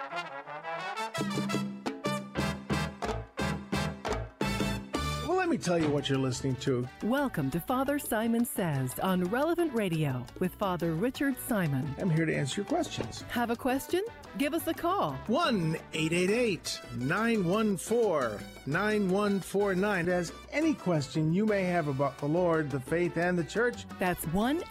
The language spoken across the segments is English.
Well, let me tell you what you're listening to. Welcome to Father Simon Says on Relevant Radio with Father Richard Simon. I'm here to answer your questions. Have a question? Give us a call. 1-888-914-9149. As any question you may have about the Lord, the faith, and the church. That's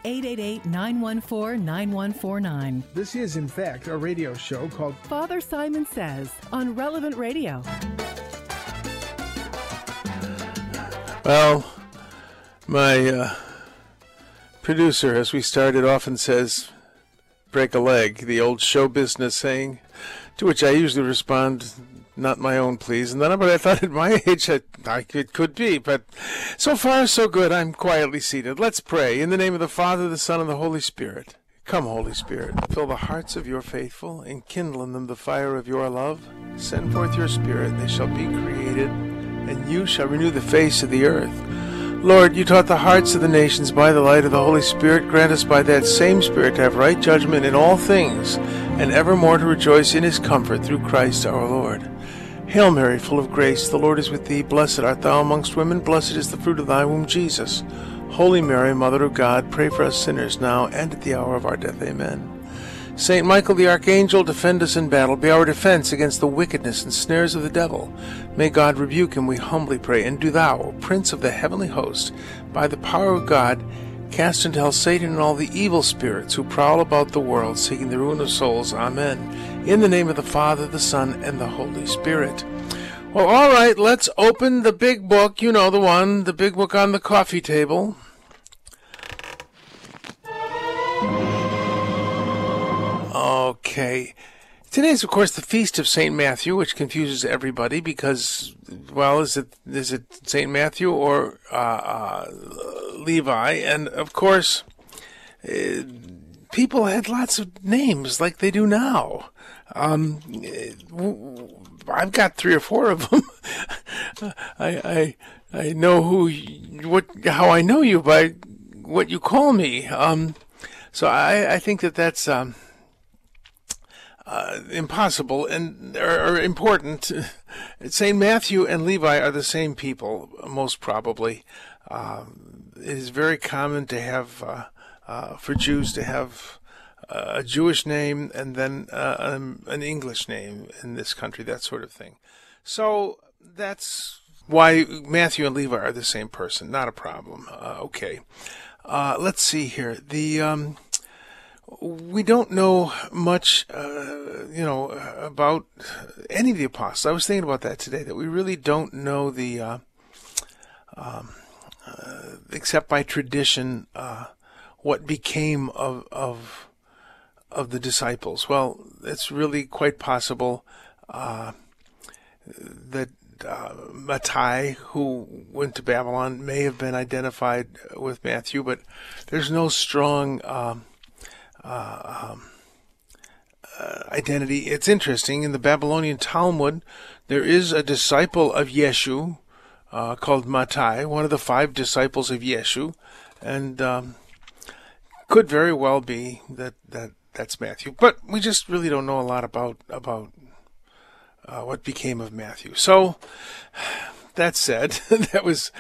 1-888-914-9149. This is, in fact, a radio show called Father Simon Says on Relevant Radio. Well, my producer, as we started, often says, break a leg, the old show business saying, to which I usually respond, not my own, please. And then, but I thought at my age, it could be. But so far, so good. I'm quietly seated. Let's pray. In the name of the Father, the Son, and the Holy Spirit. Come, Holy Spirit, fill the hearts of your faithful, and kindle in them the fire of your love. Send forth your Spirit, they shall be created, and you shall renew the face of the earth. Lord, you taught the hearts of the nations by the light of the Holy Spirit. Grant us by that same Spirit to have right judgment in all things, and evermore to rejoice in his comfort through Christ our Lord. Hail Mary, full of grace, the Lord is with thee. Blessed art thou amongst women, blessed is the fruit of thy womb, Jesus. Holy Mary, Mother of God, pray for us sinners now and at the hour of our death. Amen. Saint Michael the Archangel, defend us in battle. Be our defense against the wickedness and snares of the devil. May God rebuke him, we humbly pray. And do thou, O Prince of the heavenly host, by the power of God, cast into hell Satan and all the evil spirits who prowl about the world, seeking the ruin of souls. Amen. In the name of the Father, the Son, and the Holy Spirit. Well, all right, let's open the big book. You know the one, the big book on the coffee table. Okay. Today is, of course, the Feast of St. Matthew, which confuses everybody because, well, is it St. Matthew or Levi? And, of course, people had lots of names like they do now. I've got 3 or 4 of them. I know how I know you by what you call me. So I think that's impossible or important. St. Matthew and Levi are the same people, most probably. It is very common to have, for Jews to have a Jewish name and then an English name in this country, that sort of thing. So that's why Matthew and Levi are the same person. Not a problem. Okay. Let's see here. We don't know much, about any of the apostles. I was thinking about that today, that we really don't know except by tradition, what became of the disciples. Well, it's really quite possible that Mattai, who went to Babylon, may have been identified with Matthew, but there's no strong identity. It's interesting. In the Babylonian Talmud, there is a disciple of Yeshu called Mattai, one of the 5 disciples of Yeshu, and could very well be that's Matthew. But we just really don't know a lot about what became of Matthew. So that said, that was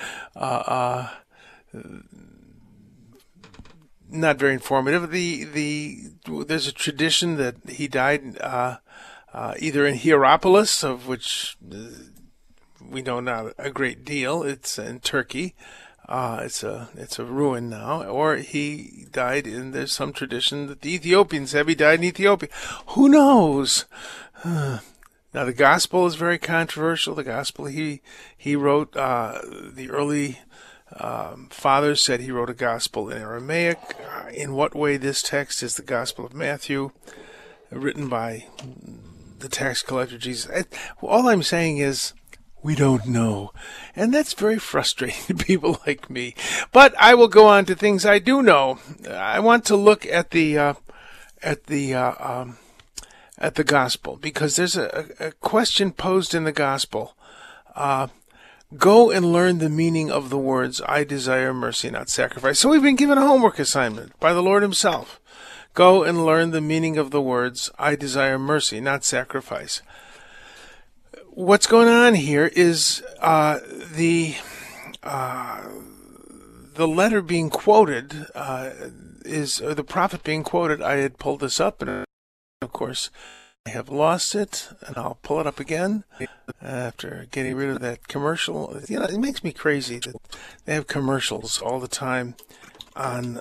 not very informative. There's a tradition that he died either in Hierapolis, of which we know not a great deal. It's in Turkey. It's a ruin now. Or he died in, there's some tradition that the Ethiopians have he died in Ethiopia. Who knows? Now the gospel is very controversial. The gospel he wrote, the early fathers said he wrote a gospel in Aramaic. In what way this text is the Gospel of Matthew, written by the tax collector Jesus? All I'm saying is we don't know, and that's very frustrating to people like me. But I will go on to things I do know. I want to look at the gospel, because there's a question posed in the gospel. Go and learn the meaning of the words, I desire mercy, not sacrifice. So we've been given a homework assignment by the Lord himself. Go and learn the meaning of the words, I desire mercy, not sacrifice. What's going on here is the letter being quoted or the prophet being quoted. I had pulled this up, and of course I have lost it, and I'll pull it up again after getting rid of that commercial. You know, it makes me crazy that they have commercials all the time on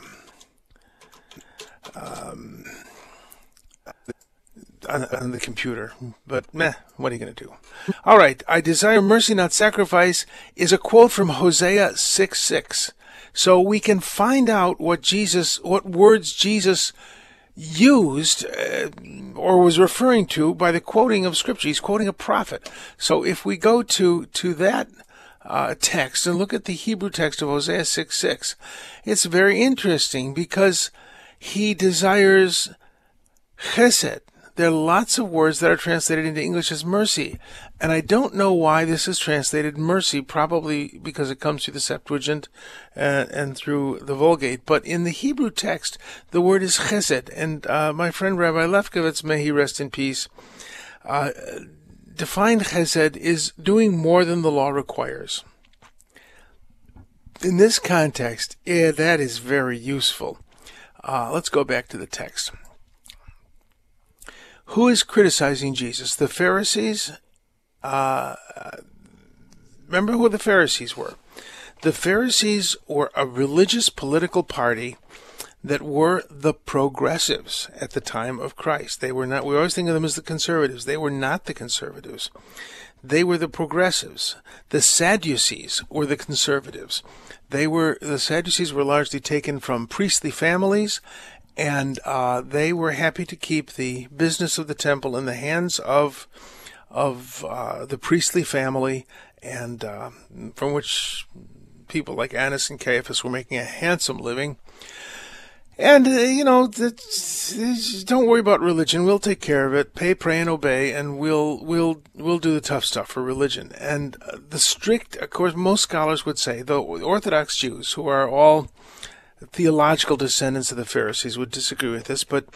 the computer. But meh, what are you going to do? All right, I desire mercy, not sacrifice, is a quote from Hosea 6:6. So we can find out what words Jesus used or was referring to by the quoting of Scripture. He's quoting a prophet. So if we go to that text and look at the Hebrew text of Hosea 6:6, it's very interesting because he desires chesed. There are lots of words that are translated into English as mercy, and I don't know why this is translated mercy, probably because it comes through the Septuagint and through the Vulgate. But in the Hebrew text, the word is chesed, and my friend Rabbi Lefkowitz, may he rest in peace, defined chesed is doing more than the law requires. In this context, that is very useful. Let's go back to the text. Who is criticizing Jesus? The Pharisees? Remember who the Pharisees were. The Pharisees were a religious political party that were the progressives at the time of Christ. They were not, we always think of them as the conservatives. They were not the conservatives. They were the progressives. The Sadducees were the conservatives. The Sadducees were largely taken from priestly families, and they were happy to keep the business of the temple in the hands of the priestly family, and from which people like Annas and Caiaphas were making a handsome living. And don't worry about religion. We'll take care of it. Pay, pray, and obey, and we'll do the tough stuff for religion. And the strict, of course, most scholars would say, the Orthodox Jews, who are all theological descendants of the Pharisees, would disagree with this, but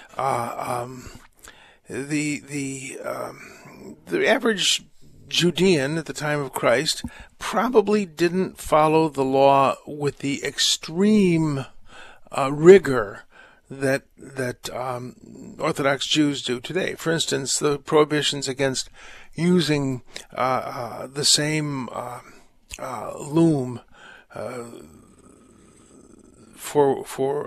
the average Judean at the time of Christ probably didn't follow the law with the extreme rigor that Orthodox Jews do today. For instance, the prohibitions against using the same loom for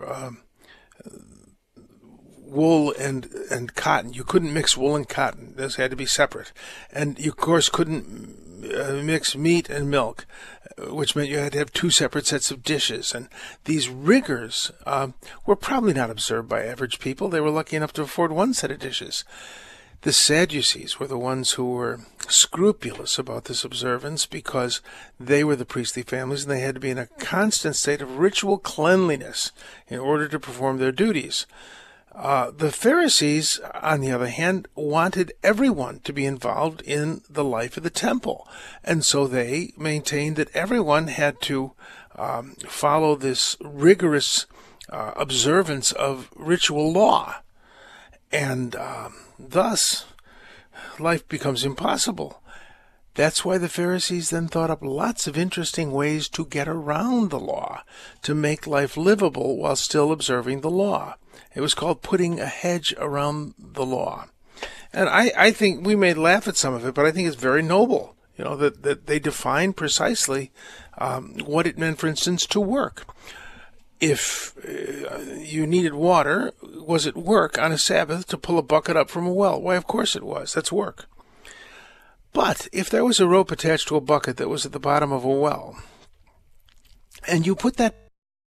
wool and cotton. You couldn't mix wool and cotton. Those had to be separate. And you, of course, couldn't mix meat and milk, which meant you had to have two separate sets of dishes. And these rigors were probably not observed by average people. They were lucky enough to afford one set of dishes. The Sadducees were the ones who were scrupulous about this observance because they were the priestly families and they had to be in a constant state of ritual cleanliness in order to perform their duties. The Pharisees, on the other hand, wanted everyone to be involved in the life of the temple, and so they maintained that everyone had to follow this rigorous observance of ritual law, and thus life becomes impossible. That's why the Pharisees then thought up lots of interesting ways to get around the law, to make life livable while still observing the law. It was called putting a hedge around the law. And I think we may laugh at some of it, but I think it's very noble, that they define precisely what it meant, for instance, to work. If you needed water, was it work on a Sabbath to pull a bucket up from a well? Why, of course it was. That's work. But if there was a rope attached to a bucket that was at the bottom of a well, and you put that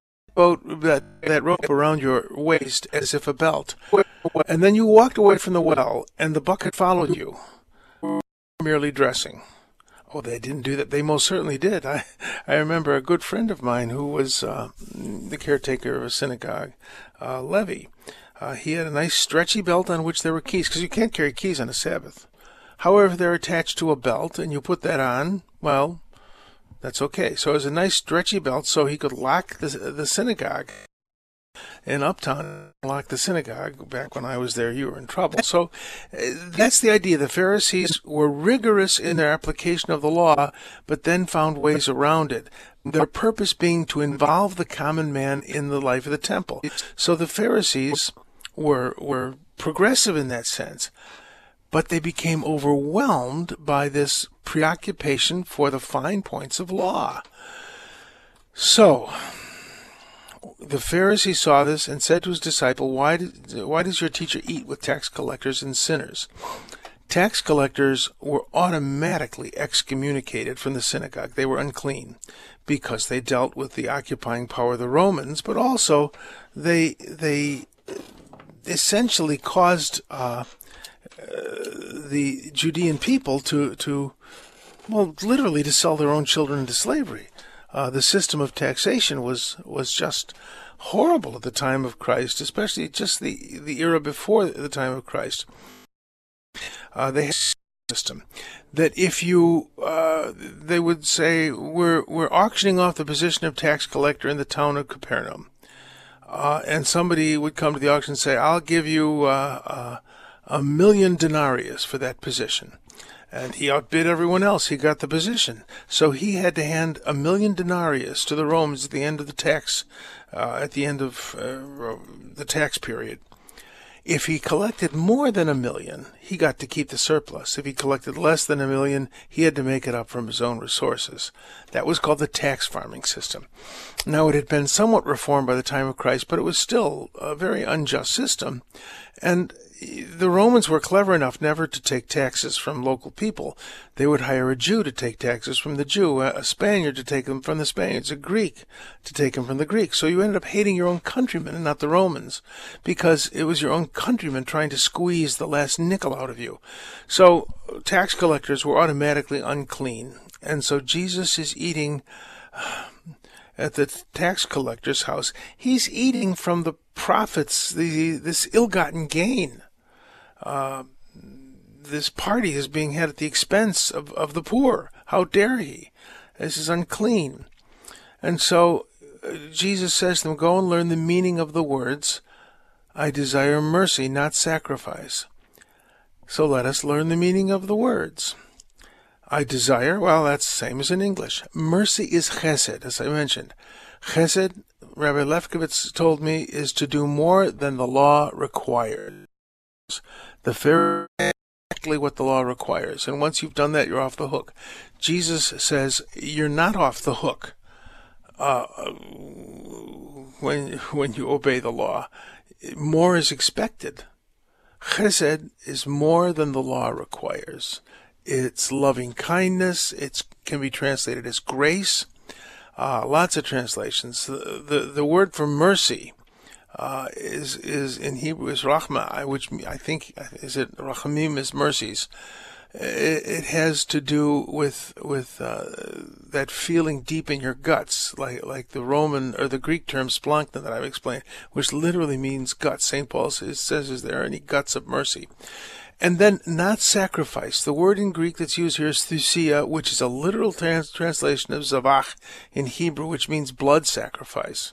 rope around your waist as if a belt, and then you walked away from the well, and the bucket followed you, merely dressing. Oh, they didn't do that. They most certainly did. I remember a good friend of mine who was the caretaker of a synagogue, Levi. He had a nice stretchy belt on which there were keys, because you can't carry keys on a Sabbath. However, they're attached to a belt, and you put that on, well, that's okay. So it was a nice stretchy belt so he could lock the synagogue in Uptown, locked the synagogue. Back when I was there, you were in trouble. So that's the idea. The Pharisees were rigorous in their application of the law, but then found ways around it. Their purpose being to involve the common man in the life of the temple. So the Pharisees were progressive in that sense, but they became overwhelmed by this preoccupation for the fine points of law. So the Pharisee saw this and said to his disciple, why does your teacher eat with tax collectors and sinners? Tax collectors were automatically excommunicated from the synagogue. They were unclean because they dealt with the occupying power of the Romans, but also they essentially caused the Judean people to literally to sell their own children into slavery. The system of taxation was just horrible at the time of Christ, especially just the era before the time of Christ. They had a system that if you, they would say, we're auctioning off the position of tax collector in the town of Capernaum. And somebody would come to the auction and say, I'll give you 1,000,000 denarius for that position. And he outbid everyone else. He got the position. So he had to hand 1,000,000 denarius to the Romans at the end of the tax, the tax period. If he collected more than 1,000,000, he got to keep the surplus. If he collected less than 1,000,000, he had to make it up from his own resources. That was called the tax farming system. Now, it had been somewhat reformed by the time of Christ, but it was still a very unjust system. And the Romans were clever enough never to take taxes from local people. They would hire a Jew to take taxes from the Jew, a Spaniard to take them from the Spaniards, a Greek to take them from the Greeks. So you ended up hating your own countrymen and not the Romans, because it was your own countrymen trying to squeeze the last nickel out of you. So tax collectors were automatically unclean. And so Jesus is eating at the tax collector's house. He's eating from the profits, this ill-gotten gain. This party is being had at the expense of the poor. How dare he? This is unclean. And so Jesus says to them, go and learn the meaning of the words, I desire mercy, not sacrifice. So let us learn the meaning of the words. I desire, well, that's the same as in English. Mercy is chesed, as I mentioned. Chesed, Rabbi Lefkowitz told me, is to do more than the law requires. The Pharisee exactly what the law requires, and once you've done that, you're off the hook. Jesus says you're not off the hook when you obey the law. More is expected. Chesed is more than the law requires. It's loving kindness. It can be translated as grace. Lots of translations. The word for mercy is in Hebrew is rachma, which I think is it rachamim is mercies. It has to do with that feeling deep in your guts, like the Roman or the Greek term splankton that I've explained, which literally means guts. St. Paul says, is there any guts of mercy? And then not sacrifice. The word in Greek that's used here is thusia, which is a literal translation of zavach in Hebrew, which means blood sacrifice.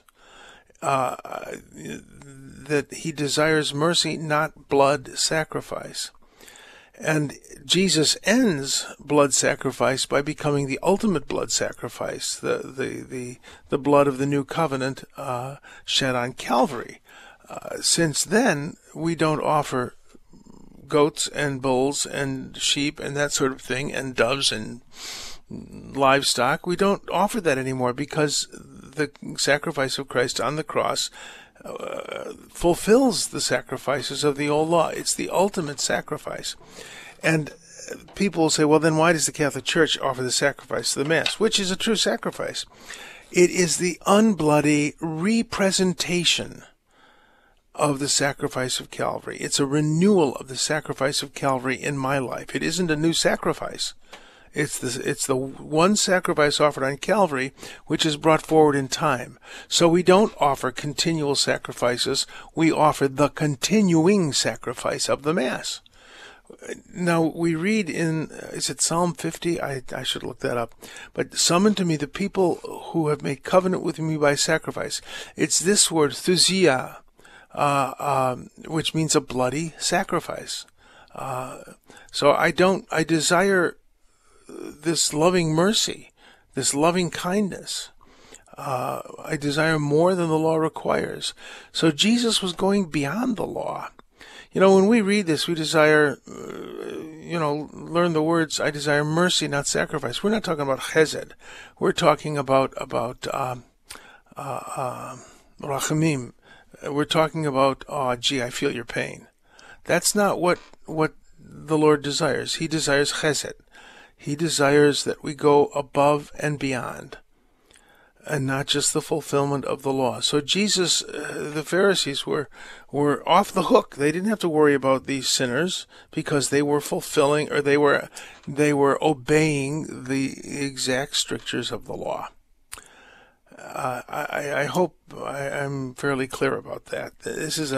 That he desires mercy, not blood sacrifice. And Jesus ends blood sacrifice by becoming the ultimate blood sacrifice, the blood of the new covenant shed on Calvary. Since then, we don't offer goats and bulls and sheep and that sort of thing, and doves and livestock. We don't offer that anymore because the sacrifice of Christ on the cross fulfills the sacrifices of the old law. It's the ultimate sacrifice. And people will say, well, then why does the Catholic Church offer the sacrifice of the Mass, which is a true sacrifice? It is the unbloody representation of the sacrifice of Calvary. It's a renewal of the sacrifice of Calvary in my life. It isn't a new sacrifice. It's the one sacrifice offered on Calvary, which is brought forward in time. So we don't offer continual sacrifices. We offer the continuing sacrifice of the Mass, Now, we read in, is it Psalm 50? I should look that up. But summon to me the people who have made covenant with me by sacrifice. It's this word, thusia, which means a bloody sacrifice. So I desire this loving mercy, this loving kindness. I desire more than the law requires. So Jesus was going beyond the law. When we read this, we desire, learn the words, I desire mercy, not sacrifice. We're not talking about chesed. We're talking about rachamim. We're talking about, oh, gee, I feel your pain. That's not what the Lord desires. He desires chesed. He desires that we go above and beyond, and not just the fulfillment of the law. So Jesus, the Pharisees were off the hook. They didn't have to worry about these sinners because they were fulfilling, or they were obeying the exact strictures of the law. I hope I'm fairly clear about that. This is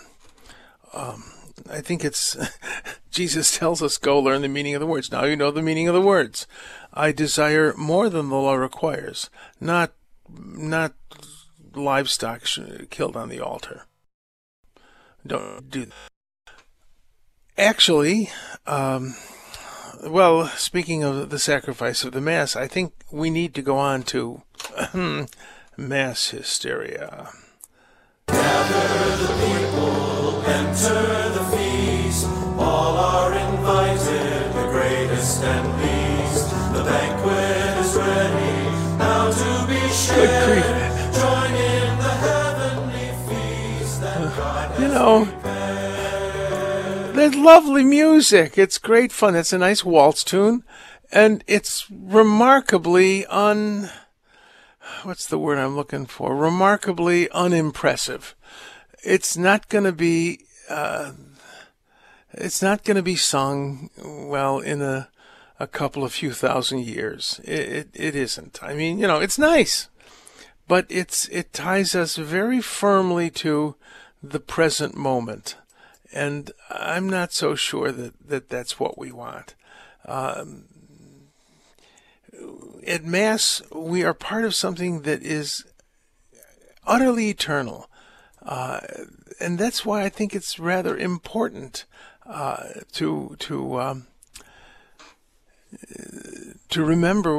I think it's, Jesus tells us, go learn the meaning of the words. Now you know the meaning of the words. I desire more than the law requires, not livestock killed on the altar. Don't do that. Actually, speaking of the sacrifice of the Mass, I think we need to go on to Mass hysteria. Gather the people, enter the feast. All are invited, the greatest and least. The banquet is ready, now to be shared. Join in the heavenly feast that God has prepared. There's lovely music. It's great fun. It's a nice waltz tune, and it's remarkably what's the word I'm looking for? Remarkably unimpressive. It's not going to be sung well in a couple of few thousand years. It isn't. I mean, it's nice, but it ties us very firmly to the present moment, and I'm not so sure that that's what we want. At Mass, we are part of something that is utterly eternal, and that's why I think it's rather important to remember,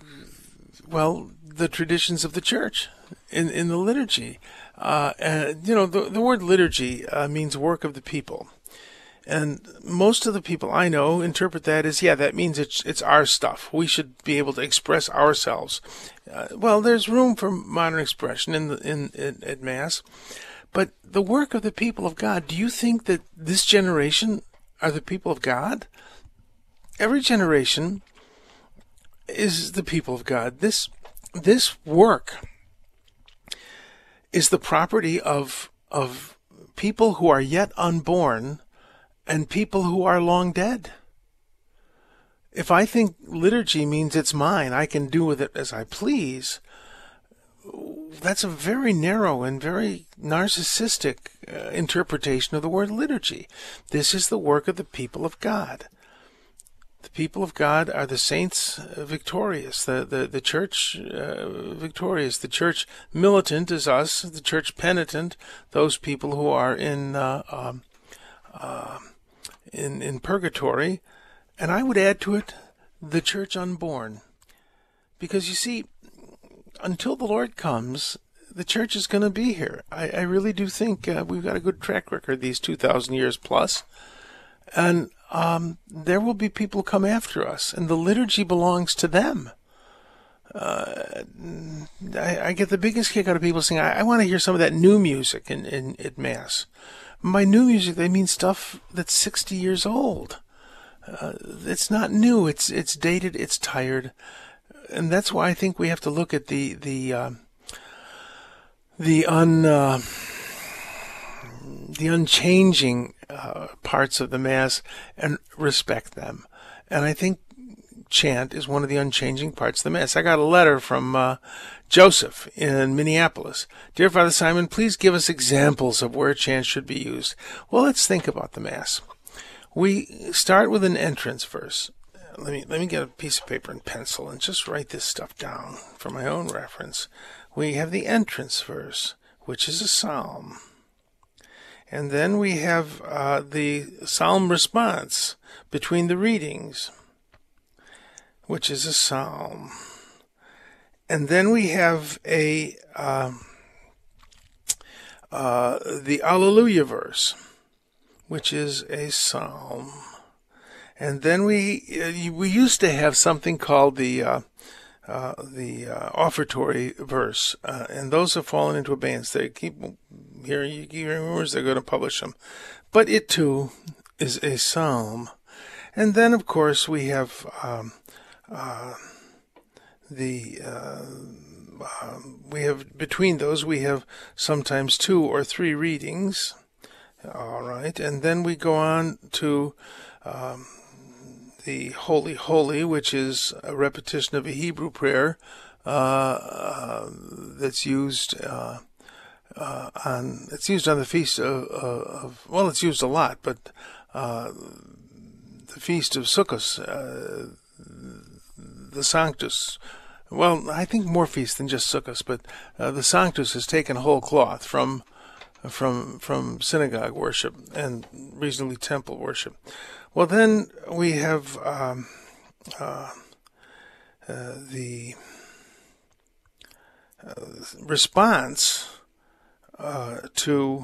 the traditions of the Church in the liturgy. The word liturgy means work of the people. And most of the people I know interpret that as, that means it's our stuff. We should be able to express ourselves. There's room for modern expression at Mass, but the work of the people of God. Do you think that this generation are the people of God? Every generation is the people of God. This work is the property of people who are yet unborn and people who are long dead. If I think liturgy means it's mine, I can do with it as I please, that's a very narrow and very narcissistic interpretation of the word liturgy. This is the work of the people of God. The people of God are the saints victorious, the church victorious. The church militant is us, the church penitent, those people who are in purgatory, and I would add to it the church unborn. Because you see, until the Lord comes, the church is going to be here. I really do think we've got a good track record these 2,000 years plus, and there will be people come after us, and the liturgy belongs to them. I get the biggest kick out of people saying, I want to hear some of that new music at Mass. By new music, they mean stuff that's 60 years old. It's not new. It's dated. It's tired, and that's why I think we have to look at the unchanging parts of the Mass and respect them. And I think chant is one of the unchanging parts of the Mass. I got a letter from Joseph in Minneapolis. Dear Father Simon, please give us examples of where chant should be used. Well, let's think about the Mass. we start with an entrance verse. Let me get a piece of paper and pencil and just write this stuff down for my own reference. We have the entrance verse, which is a psalm. And then we have the psalm response between the readings, which is a psalm. And then we have the Alleluia verse, which is a psalm. And then we used to have something called the offertory verse, and those have fallen into abeyance. They keep hearing rumors they're going to publish them, but it too is a psalm. And then, of course, we have between those we have sometimes 2 or 3 readings. All right, and then we go on to the Holy Holy, which is a repetition of a Hebrew prayer that's used on the feast of well, it's used a lot, but the feast of Sukkot, the Sanctus. Well, I think more feasts than just Sukkot, but the Sanctus has taken whole cloth from synagogue worship and reasonably temple worship. Well, then we have the response to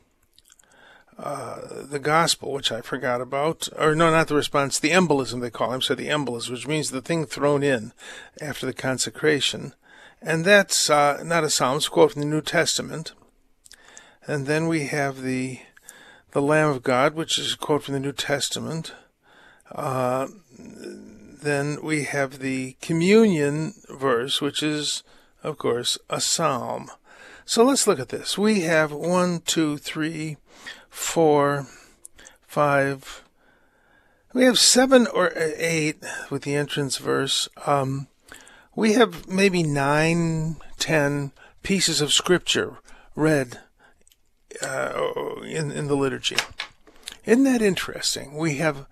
the gospel, which I forgot about, or no, not the response, the embolism they call it. So the embolism, which means the thing thrown in after the consecration, and that's not a psalm. It's a quote from the New Testament. And then we have the Lamb of God, which is a quote from the New Testament. Then we have the communion verse, which is, of course, a psalm. So let's look at this. We have 1, 2, 3, 4, 5. We have 7 or 8 with the entrance verse. We have maybe 9, 10 pieces of scripture read in the liturgy. Isn't that interesting? We have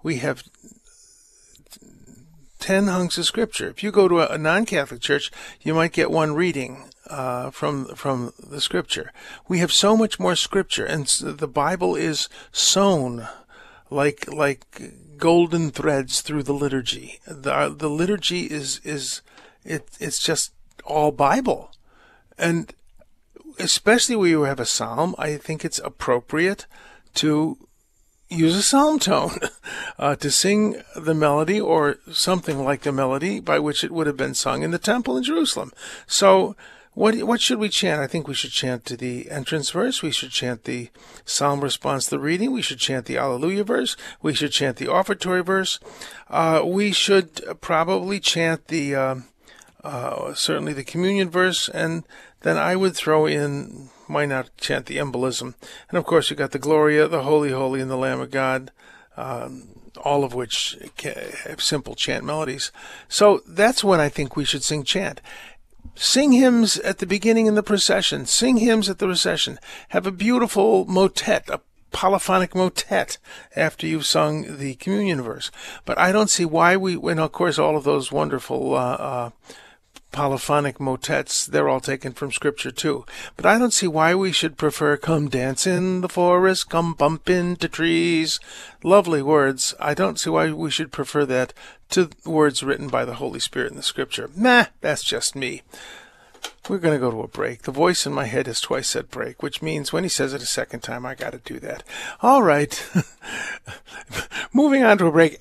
10 hunks of scripture. If you go to a non-Catholic church, you might get 1 reading from the scripture. We have so much more scripture, and the Bible is sewn like golden threads through the liturgy. The liturgy is just all Bible, and especially where you have a psalm, I think it's appropriate to use a psalm tone to sing the melody or something like the melody by which it would have been sung in the temple in Jerusalem. So what should we chant? I think we should chant to the entrance verse. We should chant the psalm response to the reading. We should chant the Alleluia verse. We should chant the offertory verse. We should probably chant the certainly the communion verse, and then I would throw in, why not chant the embolism? And of course you got the Gloria, the Holy Holy, and the Lamb of God, all of which have simple chant melodies. So that's when I think we should sing chant. Sing hymns at the beginning in the procession. Sing hymns at the recession. Have a beautiful motet, a polyphonic motet after you've sung the communion verse. But I don't see why and of course all of those wonderful polyphonic motets, they're all taken from Scripture too. But I don't see why we should prefer "Come dance in the forest, come bump into trees." Lovely words. I don't see why we should prefer that to words written by the Holy Spirit in the Scripture. That's just me. We're going to go to a break. The voice in my head has twice said break, which means when he says it a second time, I got to do that. All right. Moving on to a break.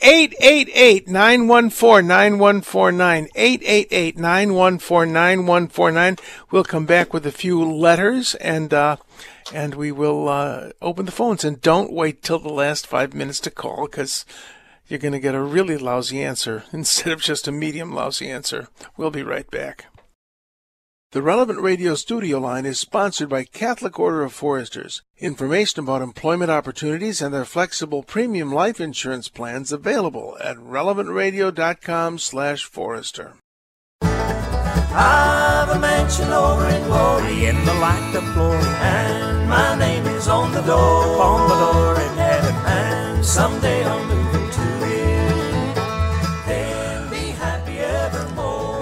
888-914-9149. 888-914-9149. We'll come back with a few letters, and we will open the phones. And don't wait till the last 5 minutes to call, because you're going to get a really lousy answer instead of just a medium lousy answer. We'll be right back. The Relevant Radio studio line is sponsored by Catholic Order of Foresters. Information about employment opportunities and their flexible premium life insurance plans available at relevantradio.com/forester. I've a mansion over in glory in the light of glory, and my name is on the door in heaven, and someday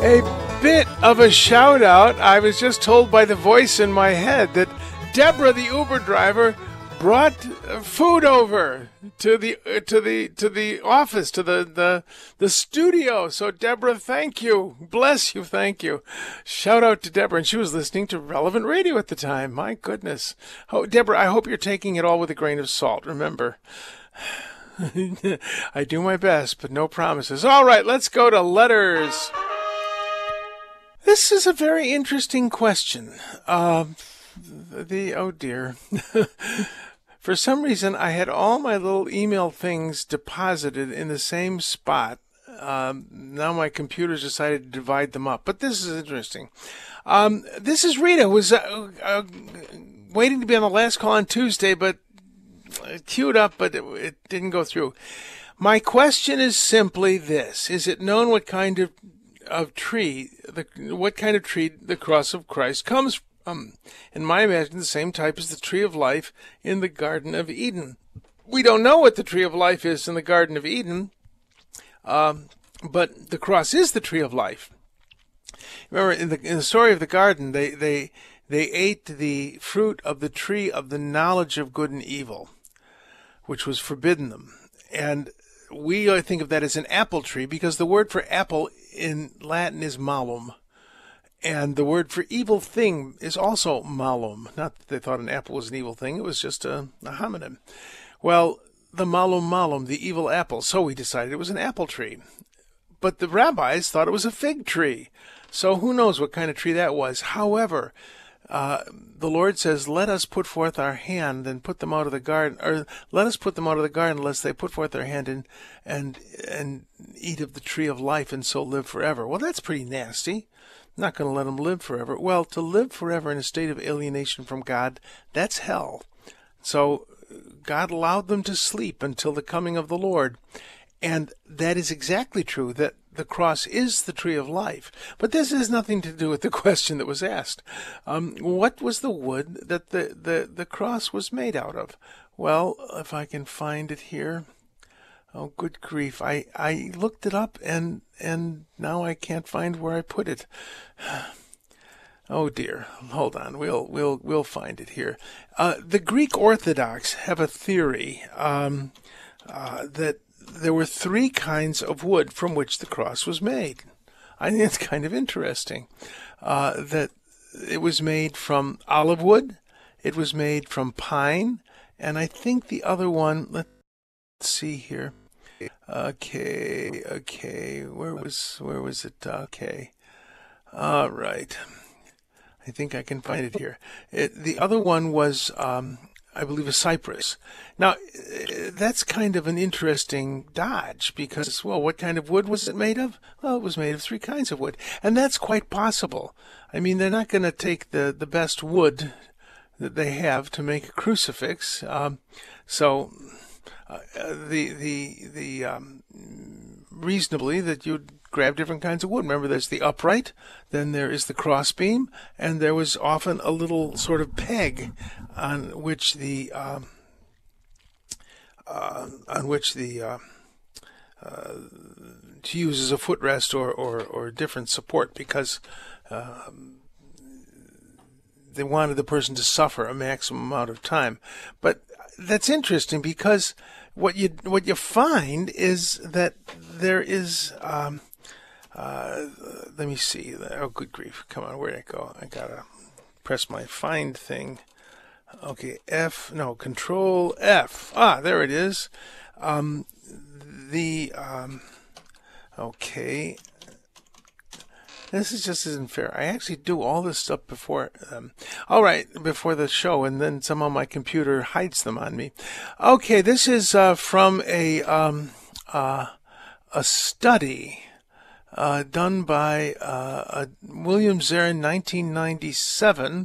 A bit of a shout out. I was just told by the voice in my head that Deborah, the Uber driver, brought food over to the office, to the studio. So Deborah, thank you. Bless you, thank you. Shout out to Deborah, and she was listening to Relevant Radio at the time. My goodness. Oh, Deborah, I hope you're taking it all with a grain of salt. Remember, I do my best, but no promises. All right, let's go to letters. This is a very interesting question. Oh dear. For some reason, I had all my little email things deposited in the same spot. Now my computer's decided to divide them up. But this is interesting. This is Rita, who was waiting to be on the last call on Tuesday, but queued up, but it didn't go through. My question is simply this. Is it known what kind of tree the cross of Christ comes from? In my imagination, the same type as the tree of life in the Garden of Eden. We don't know what the tree of life is in the Garden of Eden, but the cross is the tree of life. Remember, in the story of the garden, they ate the fruit of the tree of the knowledge of good and evil, which was forbidden them. And we think of that as an apple tree because the word for apple in Latin is malum. And the word for evil thing is also malum. Not that they thought an apple was an evil thing. It was just a homonym. Well, the malum, the evil apple. So we decided it was an apple tree. But the rabbis thought it was a fig tree. So who knows what kind of tree that was. However, the Lord says, let us put forth our hand and put them out of the garden, or let us put them out of the garden lest they put forth their hand and eat of the tree of life and so live forever. Well, that's pretty nasty. Not going to let them live forever. Well, to live forever in a state of alienation from God, that's hell. So God allowed them to sleep until the coming of the Lord. And that is exactly true, that the cross is the tree of life. But this has nothing to do with the question that was asked. What was the wood that the cross was made out of? Well, if I can find it here. Oh, good grief. I looked it up and now I can't find where I put it. Oh dear. Hold on. We'll find it here. The Greek Orthodox have a theory that there were three kinds of wood from which the cross was made. I think it's kind of interesting. That it was made from olive wood, it was made from pine, and I think the other one, let's see here. Okay. Where was it? Okay. All right. I think I can find it here. The other one was, I believe, a cypress. Now, that's kind of an interesting dodge because, well, what kind of wood was it made of? Well, it was made of three kinds of wood. And that's quite possible. I mean, they're not going to take the best wood that they have to make a crucifix. Reasonably that you'd grab different kinds of wood. Remember, there's the upright, then there is the crossbeam, and there was often a little sort of peg on which to use as a footrest or different support because they wanted the person to suffer a maximum amount of time. But that's interesting because what you find is that there is let me see. Oh, good grief! Come on, where'd it go? I gotta press my find thing. Okay, Control F. There it is. Okay. This isn't fair. I actually do all this stuff before the show, and then somehow my computer hides them on me. Okay, this is from a study done by William Zare in 1997.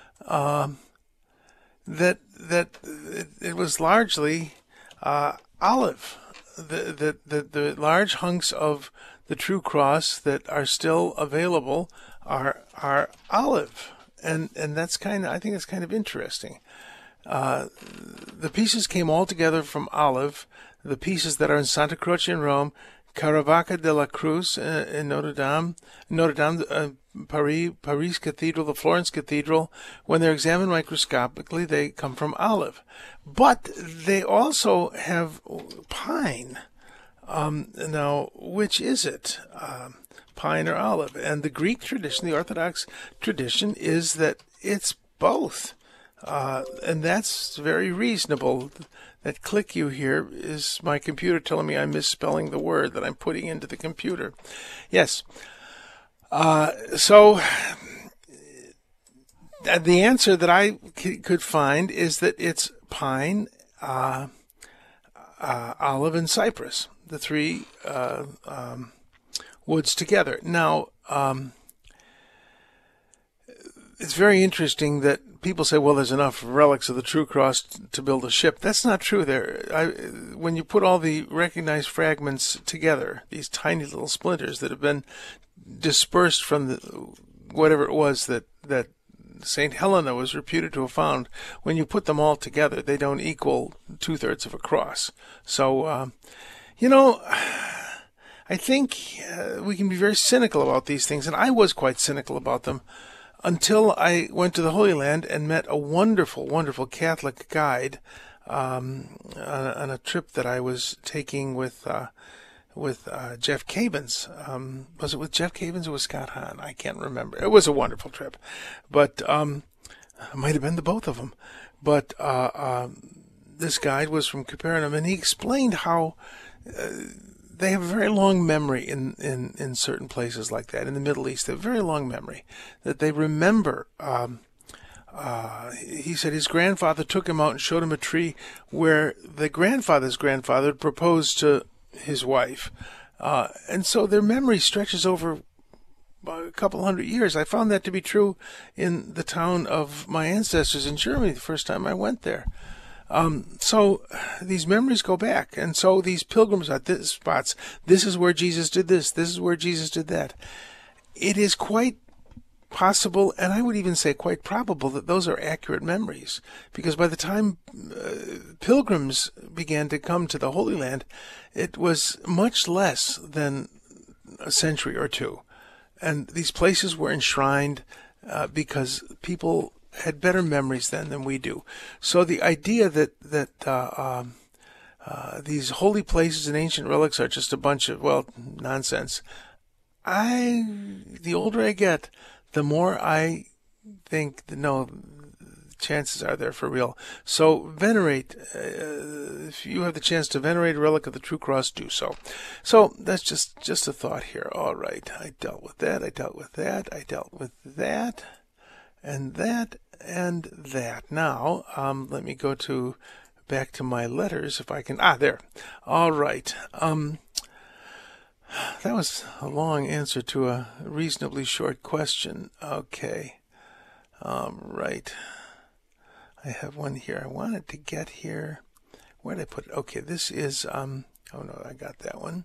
That it was largely olive. The large hunks of the true cross that are still available are olive, and that's I think that's kind of interesting. The pieces came all together from olive. The pieces that are in Santa Croce in Rome Caravaca de la Cruz in Notre Dame, Paris Cathedral, the Florence Cathedral. When they're examined microscopically, they come from olive. But they also have pine. Now, which is it? Pine or olive? And the Greek tradition, the Orthodox tradition, is that it's both. And that's very reasonable. That click you hear is my computer telling me I'm misspelling the word that I'm putting into the computer. Yes. So the answer that I could find is that it's pine, olive, and cypress, the three woods together. Now, it's very interesting that people say, well, there's enough relics of the True Cross to build a ship. That's not true. When you put all the recognized fragments together, these tiny little splinters that have been dispersed from whatever it was that St. Helena was reputed to have found, when you put them all together, they don't equal 2/3 of a cross. So, I think we can be very cynical about these things, and I was quite cynical about them until I went to the Holy Land and met a wonderful, wonderful Catholic guide on a trip that I was taking with Jeff Cabins. Was it with Jeff Cabins or with Scott Hahn? I can't remember. It was a wonderful trip, but it might have been the both of them. But this guide was from Capernaum, and he explained how they have a very long memory in certain places like that. In the Middle East, they have a very long memory that they remember. He said his grandfather took him out and showed him a tree where the grandfather's grandfather had proposed to his wife. And so their memory stretches over a couple hundred years. I found that to be true in the town of my ancestors in Germany the first time I went there. So these memories go back, and so these pilgrims at these spots, this is where Jesus did this is where Jesus did that. It is quite possible, and I would even say quite probable, that those are accurate memories, because by the time pilgrims began to come to the Holy Land, it was much less than a century or two, and these places were enshrined because people had better memories then than we do. So the idea that these holy places and ancient relics are just a bunch of, nonsense. The older I get, the more I think, no, chances are they're for real. So venerate, if you have the chance to venerate a relic of the True Cross, do so. So that's just a thought here. All right, I dealt with that, I dealt with that, I dealt with that, and that, and that. Now, let me go back to my letters if I can. There. All right. That was a long answer to a reasonably short question. Okay. Right. I have one here. I wanted to get here. Where did I put it? Okay, this is, oh no, I got that one.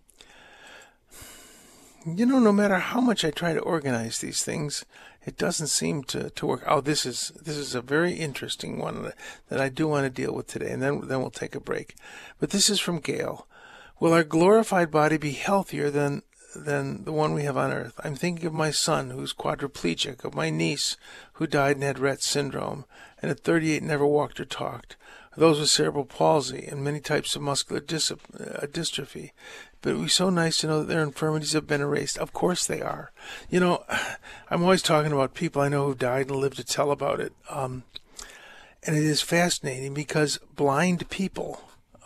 No matter how much I try to organize these things, it doesn't seem to work. Oh, this is a very interesting one that I do want to deal with today, and then we'll take a break. But this is from Gail. Will our glorified body be healthier than the one we have on earth? I'm thinking of my son, who's quadriplegic, of my niece, who died and had Rett syndrome, and at 38 never walked or talked, those with cerebral palsy and many types of muscular dystrophy. But it would be so nice to know that their infirmities have been erased. Of course they are. I'm always talking about people I know who've died and lived to tell about it. And it is fascinating because blind people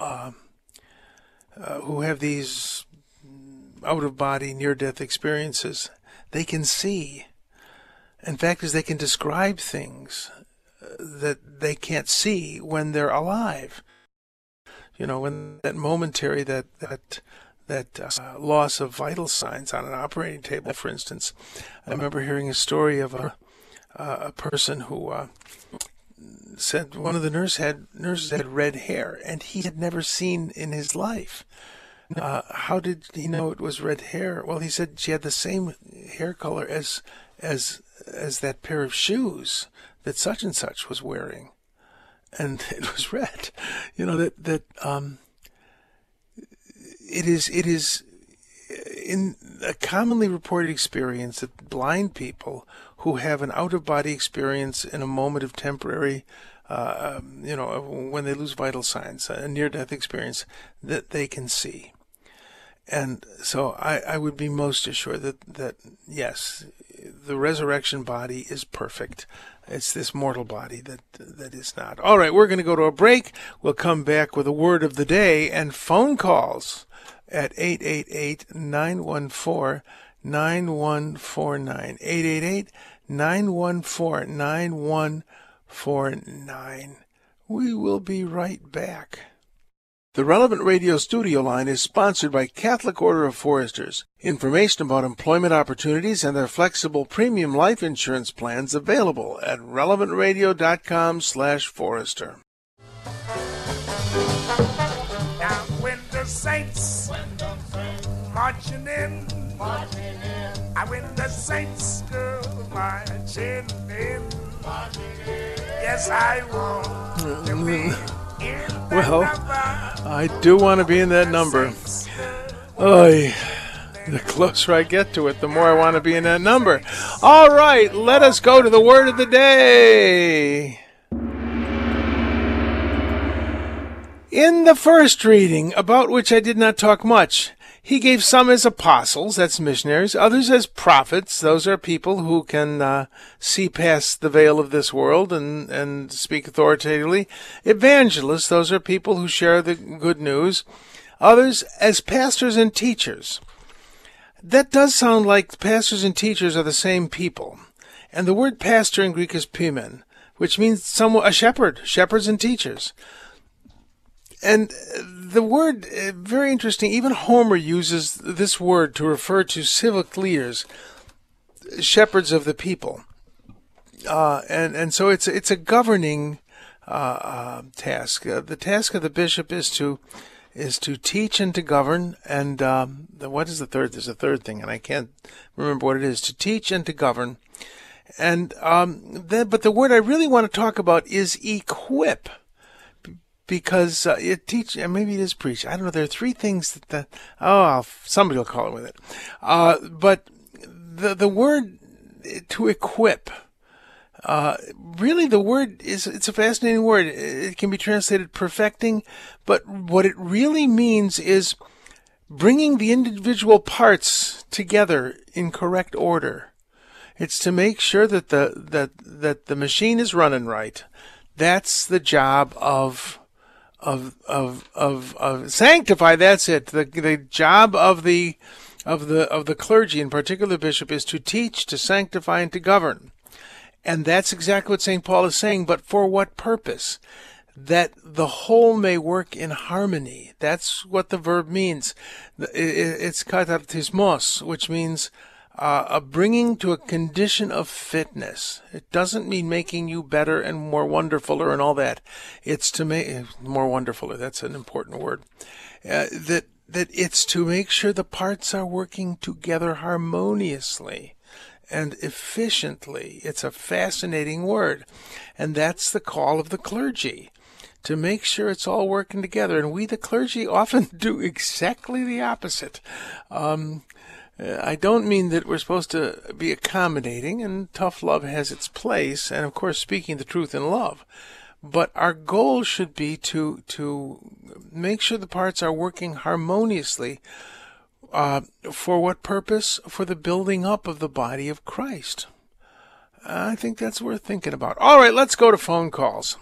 who have these out-of-body, near-death experiences, they can see. In fact, they can describe things that they can't see when they're alive. When that momentary, that loss of vital signs on an operating table, for instance. I remember hearing a story of a person who said one of the nurses had red hair, and he had never seen in his life. How did he know it was red hair? Well, he said she had the same hair color as that pair of shoes that such and such was wearing, and it was red. It is in a commonly reported experience that blind people who have an out-of-body experience in a moment of temporary, when they lose vital signs, a near-death experience, that they can see. And so I would be most assured that yes, the resurrection body is perfect. It's this mortal body that is not. All right, we're going to go to a break. We'll come back with a word of the day and phone calls at 888-914-9149. 888-914-9149. We will be right back. The Relevant Radio studio line is sponsored by Catholic Order of Foresters. Information about employment opportunities and their flexible premium life insurance plans available at relevantradio.com/forester. Now when the saints marching in, when the saints go marching in, yes, I want to be. Well, I do want to be in that number. Oy, the closer I get to it, the more I want to be in that number. All right, let us go to the word of the day. In the first reading, about which I did not talk much, he gave some as apostles, that's missionaries, others as prophets, those are people who can see past the veil of this world and speak authoritatively. Evangelists, those are people who share the good news. Others as pastors and teachers. That does sound like pastors and teachers are the same people. And the word pastor in Greek is poimen, which means a shepherd, shepherds and teachers. And the word, very interesting, even Homer uses this word to refer to civic leaders, shepherds of the people. And so it's a governing task. The task of the bishop is to teach and to govern. And what is the third? There's a third thing, and I can't remember what it is. To teach and to govern. And but the word I really want to talk about is equip. Because it teach, and maybe it is preach. I don't know. There are three things somebody will call it with it. But the word to equip, really the word it's a fascinating word. It can be translated perfecting, but what it really means is bringing the individual parts together in correct order. It's to make sure that the machine is running right. That's the job of sanctify. That's it. The job of the clergy, in particular the bishop, is to teach, to sanctify, and to govern. And that's exactly what St. Paul is saying. But for what purpose? That the whole may work in harmony. That's what the verb means. It's katartismos, which means a bringing to a condition of fitness. It doesn't mean making you better and more wonderfuler and all that. It's to make more wonderfuler. That's an important word. That it's to make sure the parts are working together harmoniously and efficiently. It's a fascinating word, and that's the call of the clergy. To make sure it's all working together, and we, the clergy, often do exactly the opposite. I don't mean that we're supposed to be accommodating, and tough love has its place, and of course speaking the truth in love. But our goal should be to make sure the parts are working harmoniously. For what purpose? For the building up of the body of Christ. I think that's worth thinking about. All right, let's go to phone calls.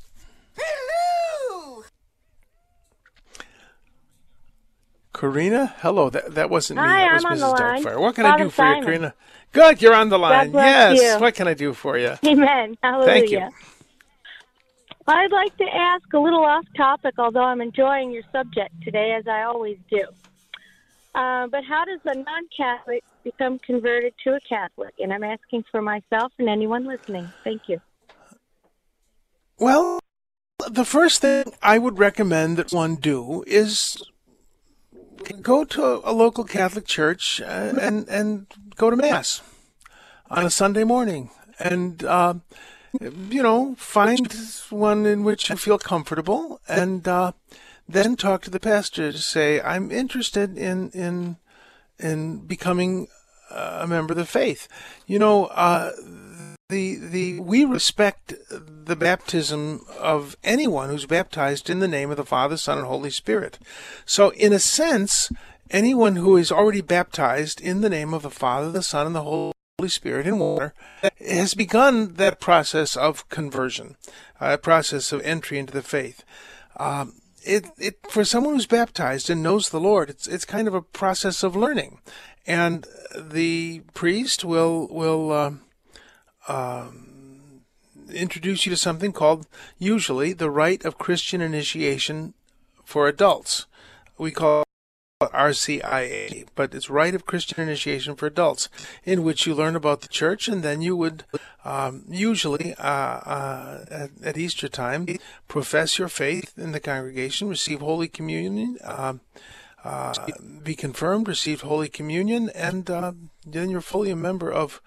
Karina, hello. That wasn't me. Hi, that was I'm on Mrs. the line. Doubtfire. What can I do for Simon. you, Karina? Good, you're on the line. God bless Yes. you. What can I do for you? Amen. Hallelujah. Thank you. I'd like to ask a little off topic, although I'm enjoying your subject today, as I always do. But how does a non-Catholic become converted to a Catholic? And I'm asking for myself and anyone listening. Thank you. Well, the first thing I would recommend that one do is go to a local Catholic church and go to Mass on a Sunday morning. And, find one in which you feel comfortable, and then talk to the pastor to say, I'm interested in in becoming a member of the faith. You know, we respect the baptism of anyone who's baptized in the name of the Father, Son, and Holy Spirit. So, in a sense, anyone who is already baptized in the name of the Father, the Son, and the Holy Spirit in water has begun that process of conversion, a process of entry into the faith. For someone who's baptized and knows the Lord, it's kind of a process of learning, and the priest will introduce you to something called, usually, the rite of Christian initiation for adults. We call it RCIA, but it's Rite of Christian Initiation for Adults, in which you learn about the church, and then you would usually at Easter time profess your faith in the congregation, receive Holy Communion, be confirmed, receive Holy Communion, and then you're fully a member of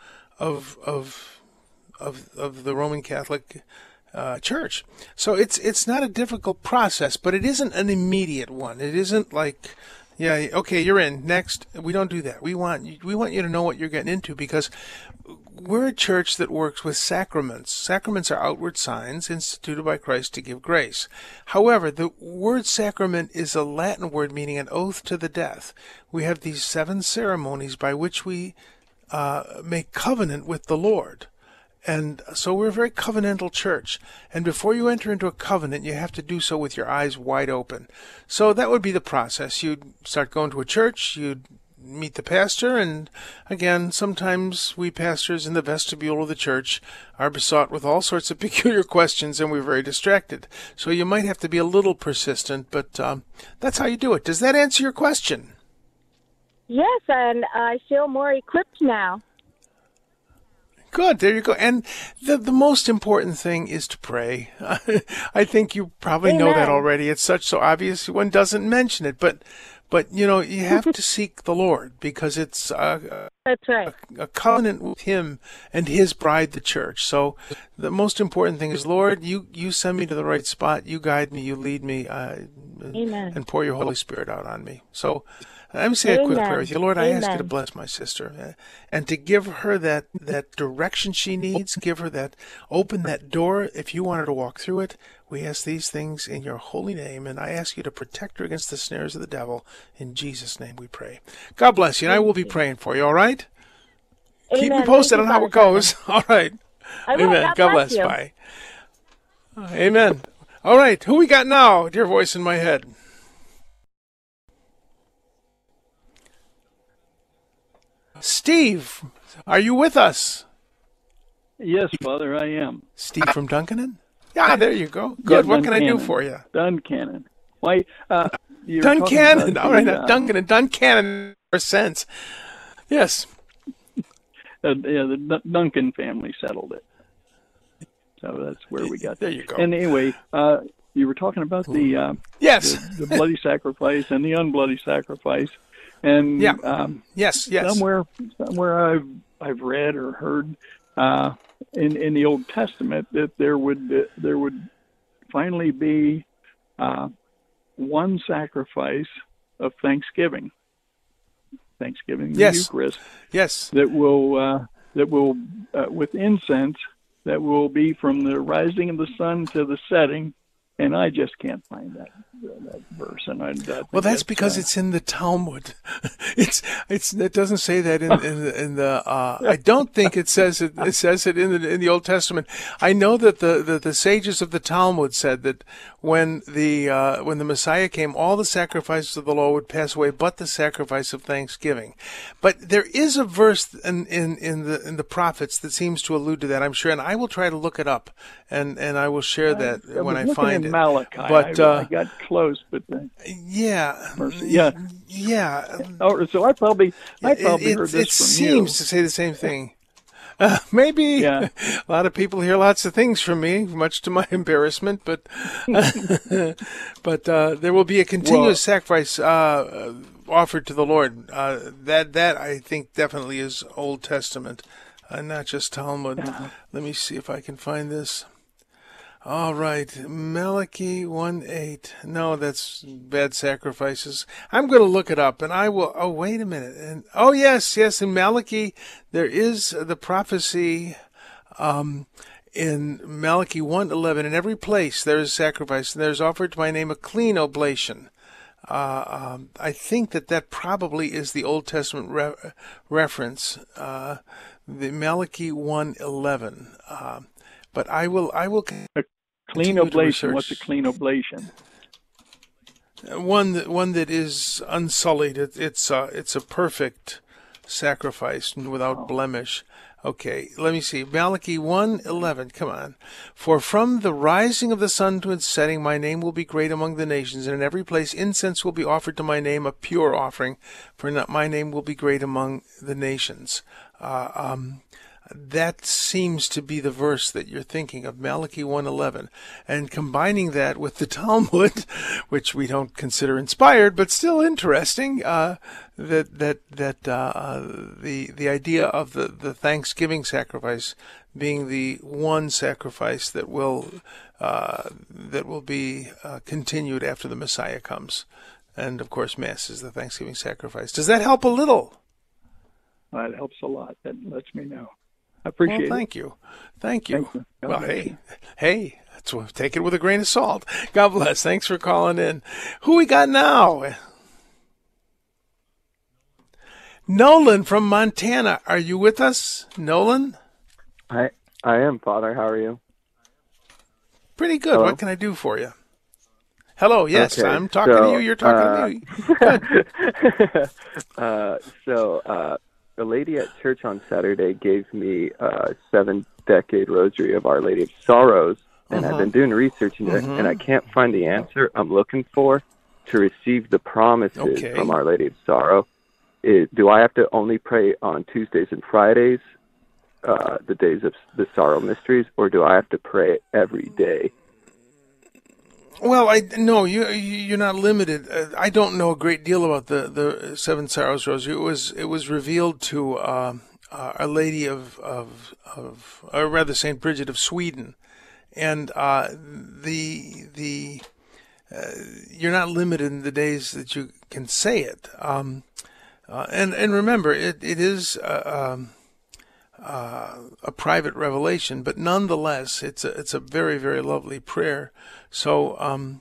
the Roman Catholic Church. So it's not a difficult process, but it isn't an immediate one. It isn't like, yeah, okay, you're in. Next. We don't do that. We want you to know what you're getting into, because we're a church that works with sacraments. Sacraments are outward signs instituted by Christ to give grace. However, the word sacrament is a Latin word meaning an oath to the death. We have these 7 ceremonies by which we make covenant with the Lord. And so we're a very covenantal church. And before you enter into a covenant, you have to do so with your eyes wide open. So that would be the process. You'd start going to a church, you'd meet the pastor, and again, sometimes we pastors in the vestibule of the church are besought with all sorts of peculiar questions, and we're very distracted. So you might have to be a little persistent, but that's how you do it. Does that answer your question? Yes, and I feel more equipped now. Good, there you go. And the most important thing is to pray. I think you probably know that already. It's so obvious one doesn't mention it, but you know, you have to seek the Lord, because it's that's right. a covenant with Him and His bride, the church. So the most important thing is, Lord, you send me to the right spot, you guide me, you lead me, Amen. and pour your Holy Spirit out on me. So let me say a quick prayer with you. Lord, I ask you to bless my sister and to give her that direction she needs, open that door if you want her to walk through it. We ask these things in your holy name, and I ask you to protect her against the snares of the devil. In Jesus' name we pray. God bless you, and I will be praying for you, all right? Amen. Keep me posted on how it goes. All right. I will. Amen. God bless. You. Bye. Amen. All right. Who we got now? Dear voice in my head. Steve, are you with us? Yes, Father, I am. Steve from Duncannon? Yeah, there you go. Good. Yeah, what can I do for you? Duncannon. Why? Duncannon. All right, not Duncannon. Duncannon for sense. Yes. The Duncan family settled it. So that's where we got. There you go. And anyway, you were talking about the yes, the bloody sacrifice and the unbloody sacrifice, and yes. Somewhere I've read or heard in the Old Testament that there would finally be one sacrifice of Thanksgiving the Eucharist. Yes. That will with incense, that will be from the rising of the sun to the setting, and I just can't find that verse. And that's because it's in the Talmud. It doesn't say that in the. I don't think it says it. It says it in the Old Testament. I know that the sages of the Talmud said that when the Messiah came, all the sacrifices of the law would pass away, but the sacrifice of thanksgiving. But there is a verse in the prophets that seems to allude to that, I'm sure, and I will try to look it up and I will share that when I find it. Malachi, but I got close, but yeah. Oh, so I probably heard this from you. It seems to say the same thing. Maybe. Yeah. A lot of people hear lots of things from me, much to my embarrassment, but there will be a continuous sacrifice offered to the Lord. That I think definitely is Old Testament, not just Talmud. Let me see if I can find this. All right, Malachi 1:8. No, that's bad sacrifices. I'm going to look it up, and I will. Oh, wait a minute. And yes, in Malachi there is the prophecy. In Malachi 1:11, in every place there is sacrifice, and there is offered to my name a clean oblation. I think that probably is the Old Testament reference, the Malachi 1:11. But I will. A clean oblation. What's a clean oblation? One that is unsullied. It's a perfect sacrifice without blemish. Okay, let me see. Malachi 1:11. Come on. For from the rising of the sun to its setting, my name will be great among the nations, and in every place incense will be offered to my name, a pure offering. For my name will be great among the nations. That seems to be the verse that you're thinking of, Malachi 1:11, and combining that with the Talmud, which we don't consider inspired, but still interesting. The idea of the Thanksgiving sacrifice being the one sacrifice that will be continued after the Messiah comes, and of course Mass is the Thanksgiving sacrifice. Does that help a little? It helps a lot. That lets me know. I appreciate it. Thank you. Thank you. Well, hey, take it with a grain of salt. God bless. Thanks for calling in. Who we got now? Nolan from Montana. Are you with us, Nolan? I am, Father. How are you? Pretty good. Hello? What can I do for you? Hello. Yes, okay, I'm talking to you. You're talking to me. Good. The lady at church on Saturday gave me a 7-decade rosary of Our Lady of Sorrows, and I've been doing research into it, and I can't find the answer I'm looking for to receive the promises from Our Lady of Sorrow. Do I have to only pray on Tuesdays and Fridays, the days of the Sorrow Mysteries, or do I have to pray every day? Well, no, you're not limited. I don't know a great deal about the Seven Sorrows Rosary. It was revealed to Our Lady of or rather Saint Bridget of Sweden, and you're not limited in the days that you can say it. And remember, it is a private revelation, but nonetheless, it's a very, very lovely prayer. So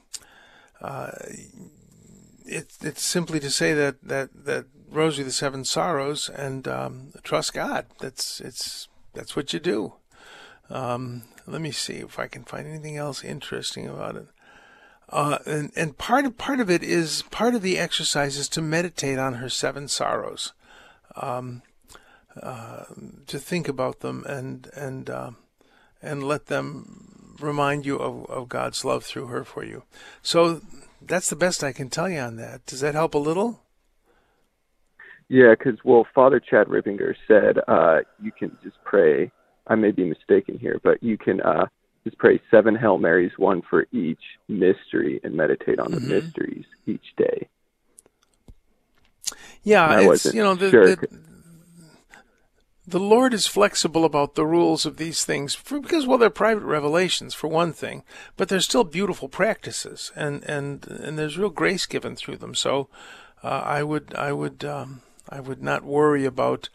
it's simply to say that Rosary of the Seven Sorrows and trust God. That's what you do. Let me see if I can find anything else interesting about it. And part of it is part of the exercise is to meditate on her seven sorrows. To think about them and let them remind you of God's love through her for you. So that's the best I can tell you on that. Does that help a little? Yeah, because, Father Chad Rippinger said you can just pray. I may be mistaken here, but you can just pray 7 Hail Marys, one for each mystery, and meditate on the mysteries each day. Yeah, the Lord is flexible about the rules of these things because they're private revelations for one thing, but they're still beautiful practices, and there's real grace given through them. So I would not worry about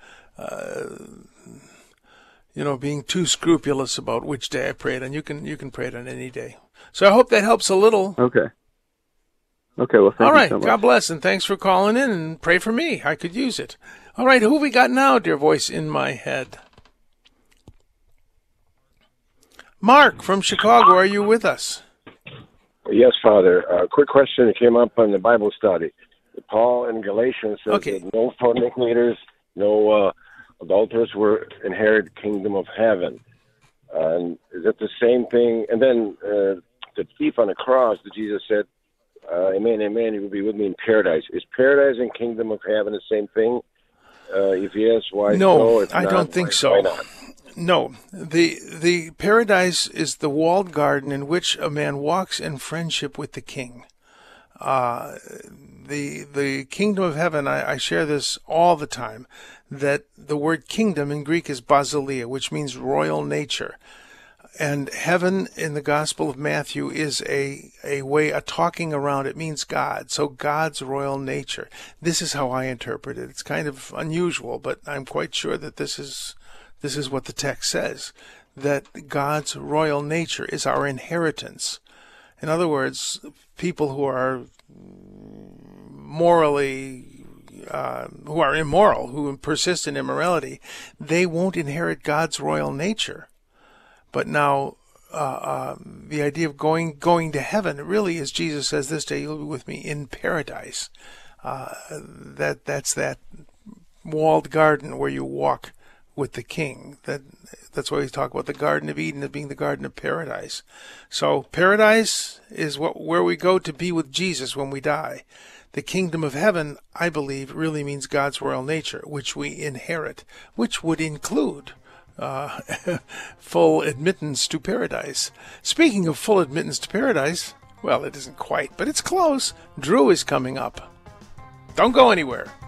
being too scrupulous about which day I pray it, and you can pray it on any day. So I hope that helps a little. Okay. Well, thank All right. you so much. God bless, and thanks for calling in, and pray for me. I could use it. All right, who we got now, dear voice in my head? Mark from Chicago, are you with us? Yes, Father. Quick question that came up on the Bible study. Paul in Galatians says that no fornicators, no adulterers will inherit the kingdom of heaven. And is that the same thing? And then the thief on the cross, that Jesus said, amen, amen, you will be with me in paradise. Is paradise and kingdom of heaven the same thing? If yes, why no? If I not, don't think so. Why not? No, the paradise is the walled garden in which a man walks in friendship with the king. The kingdom of heaven, I share this all the time, that the word kingdom in Greek is basileia, which means royal nature. And heaven in the Gospel of Matthew is a way of talking around. It means God. So God's royal nature. This is how I interpret it. It's kind of unusual, but I'm quite sure that this is what the text says, that God's royal nature is our inheritance. In other words, people who are who are immoral, who persist in immorality, they won't inherit God's royal nature. But now, the idea of going to heaven really, as Jesus says, this day you'll be with me in paradise. That's that walled garden where you walk with the King. That's why we talk about the Garden of Eden as being the Garden of Paradise. So paradise is where we go to be with Jesus when we die. The kingdom of heaven, I believe, really means God's royal nature, which we inherit, which would include full admittance to paradise. Speaking of full admittance to paradise, well, it isn't quite, but it's close. Drew is coming up. Don't go anywhere.